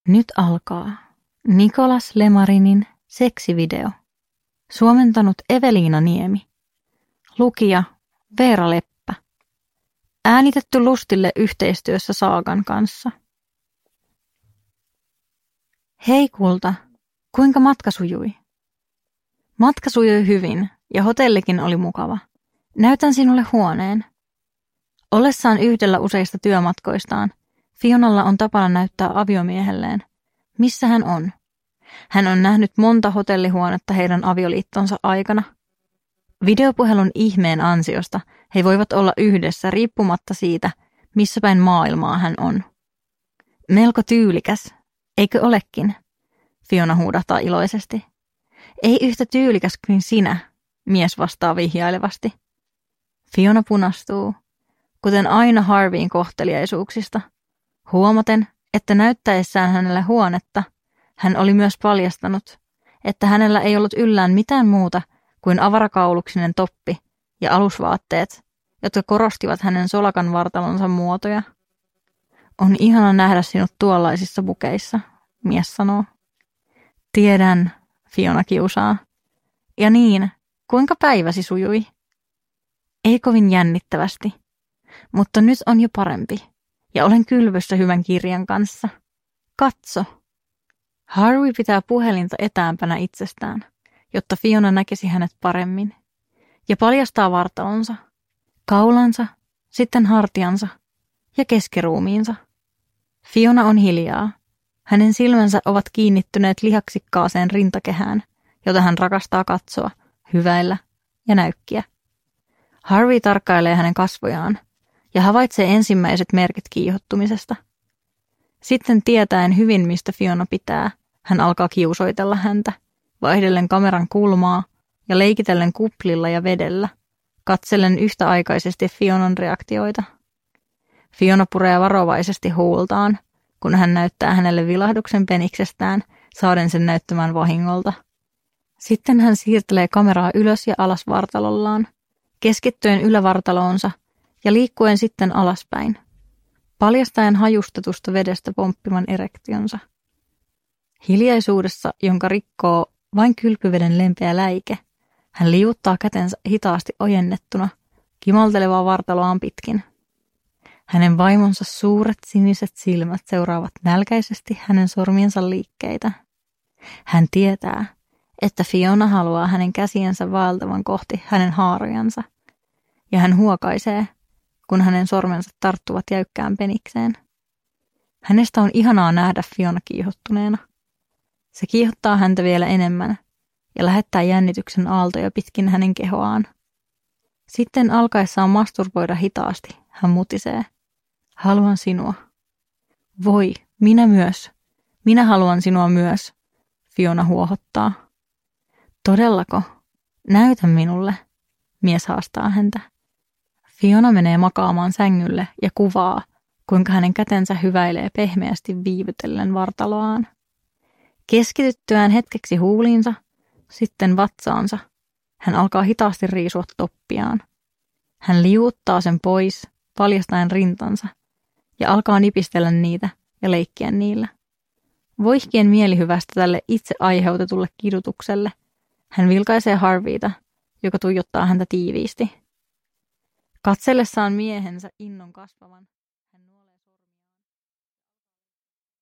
Nyt alkaa Nicolas Lemarinin seksivideo. Suomentanut Eveliina Niemi. Lukija Veera Leppä. Äänitetty Lustille yhteistyössä Saagan kanssa. Hei kulta, kuinka matka sujui? Matka sujui hyvin ja hotellikin oli mukava. Näytän sinulle huoneen. Ollessaan yhdellä useista työmatkoistaan, Fionalla on tapana näyttää aviomiehelleen, missä hän on. Hän on nähnyt monta hotellihuonetta heidän avioliittonsa aikana. Videopuhelun ihmeen ansiosta he voivat olla yhdessä riippumatta siitä, missä päin maailmaa hän on. Melko tyylikäs, eikö olekin? Fiona huudahtaa iloisesti. Ei yhtä tyylikäs kuin sinä, mies vastaa vihjailevasti. Fiona punastuu, kuten aina Harveyn kohteliaisuuksista, huomaten, että näyttäessään hänelle huonetta, hän oli myös paljastanut, että hänellä ei ollut yllään mitään muuta kuin avarakauluksinen toppi ja alusvaatteet, jotka korostivat hänen solakan vartalonsa muotoja. On ihana nähdä sinut tuollaisissa bukeissa, mies sanoo. Tiedän, Fiona kiusaa. Ja niin, kuinka päiväsi sujui? Ei kovin jännittävästi, mutta nyt on jo parempi, ja olen kylvyssä hyvän kirjan kanssa. Katso. Harvey pitää puhelinta etäämpänä itsestään, jotta Fiona näkisi hänet paremmin, ja paljastaa vartalonsa, kaulansa, sitten hartiansa ja keskiruumiinsa. Fiona on hiljaa. Hänen silmänsä ovat kiinnittyneet lihaksikkaaseen rintakehään, jota hän rakastaa katsoa, hyväillä ja näykkiä. Harvey tarkkailee hänen kasvojaan ja havaitsee ensimmäiset merkit kiihottumisesta. Sitten tietäen hyvin, mistä Fiona pitää, hän alkaa kiusoitella häntä, vaihdellen kameran kulmaa ja leikitellen kuplilla ja vedellä, katsellen yhtäaikaisesti Fionan reaktioita. Fiona puree varovaisesti huultaan, kun hän näyttää hänelle vilahduksen peniksestään, saaden sen näyttämään vahingolta. Sitten hän siirtelee kameraa ylös ja alas vartalollaan, keskittyen ylävartaloonsa ja liikkuen sitten alaspäin, paljastaen hajustetusta vedestä pomppiman erektionsa. Hiljaisuudessa, jonka rikkoo vain kylpyveden lempeä läike, hän liuuttaa kätensä hitaasti ojennettuna, kimaltelevaa vartaloaan pitkin. Hänen vaimonsa suuret siniset silmät seuraavat nälkäisesti hänen sormiensa liikkeitä. Hän tietää, että Fiona haluaa hänen käsiensä vaeltavan kohti hänen haarojansa, ja hän huokaisee, kun hänen sormensa tarttuvat jäykkään penikseen. Hänestä on ihanaa nähdä Fiona kiihottuneena. Se kiihottaa häntä vielä enemmän ja lähettää jännityksen aaltoja pitkin hänen kehoaan. Sitten alkaessaan masturboida hitaasti, hän mutisee. Haluan sinua. Voi, minä myös. Minä haluan sinua myös, Fiona huohottaa. Todellako? Näytä minulle, mies haastaa häntä. Fiona menee makaamaan sängylle ja kuvaa, kuinka hänen kätensä hyväilee pehmeästi viivytellen vartaloaan. Keskityttyään hetkeksi huuliinsa, sitten vatsaansa, hän alkaa hitaasti riisua toppiaan. Hän liuuttaa sen pois, paljastaen rintansa, ja alkaa nipistellä niitä ja leikkiä niillä. Voihkien mielihyvästä tälle itse aiheutetulle kidutukselle, hän vilkaisee Harveyta, joka tuijottaa häntä tiiviisti. Katsellessaan miehensä innon kasvavan.